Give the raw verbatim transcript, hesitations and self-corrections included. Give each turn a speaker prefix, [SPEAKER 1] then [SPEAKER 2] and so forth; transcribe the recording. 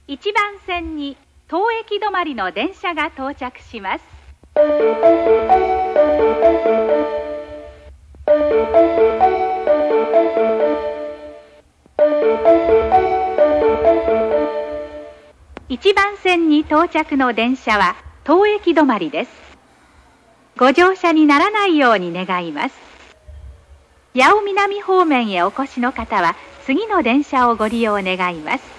[SPEAKER 1] いちばん線に当駅止まりの電車が到着します。いちばん線に到着の電車は当駅止まりです。ご乗車にならないように願います。八尾南方面へお越しの方は次の電車をご利用願います。